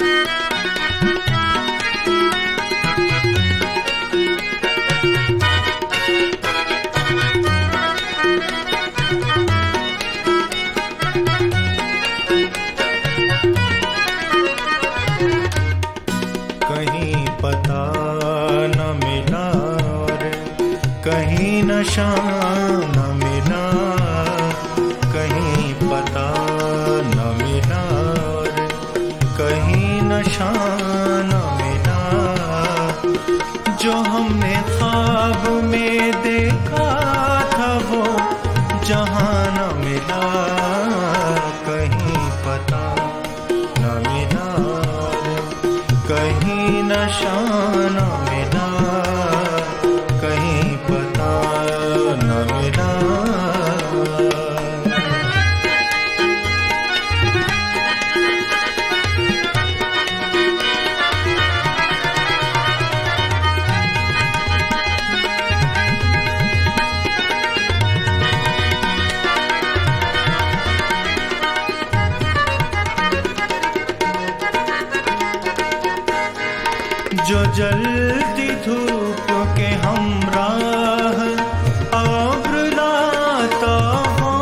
कहीं पता न मिला और कहीं नशा न मिला, कहीं पता न मिला और कहीं नशा न मिला। जो हमने ख्वाब में देखा था वो जहां न मिला, कहीं पता न मिला कहीं नशा न मिला, कहीं पता न मिला। जो जलती धूप के हमराह आब्र लाता हो,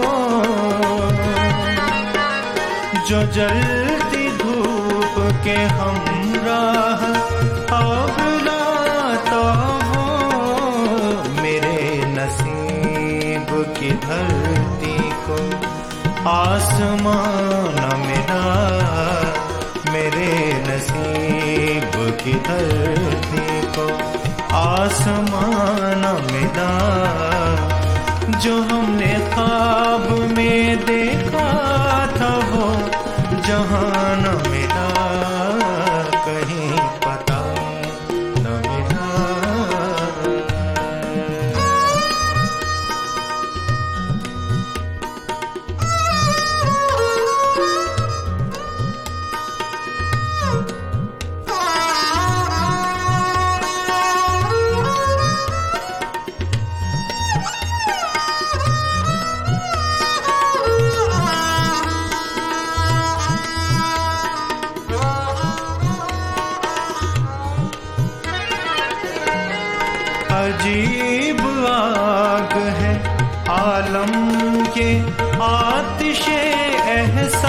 जो जलती धूप के हमराह आब्र लाता हो, मेरे नसीब की धरती को आसमान न मिला, मेरे नसीब की धरती को आसमान मिला। जो हमने ख्वाब में देखा था वो जहां न मिला, कहीं पता न मिला। अजीब आग है आलम के आतिशे एहसास,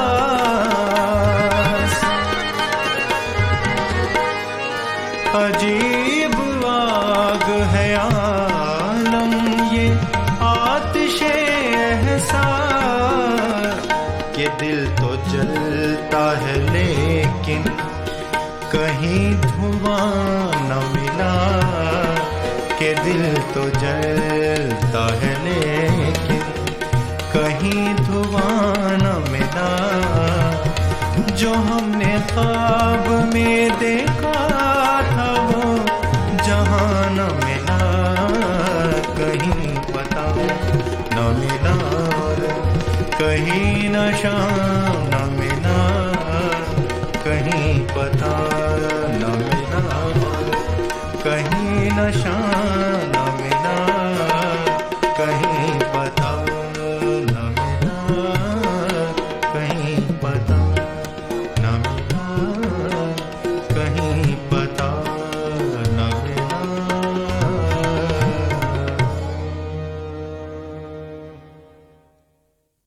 अजीब आग है आलम ये आतिशे एहसास, के दिल तो जलता है लेकिन कहीं धुआं न मिला, के दिल तो जलता है लेकिन कहीं धुआं न मिला। जो हमने ख्वाब में देखा था वो जहां न मिला, कहीं पता न मिला कहीं नशा न मिला, कहीं पता न मिला कहीं नशा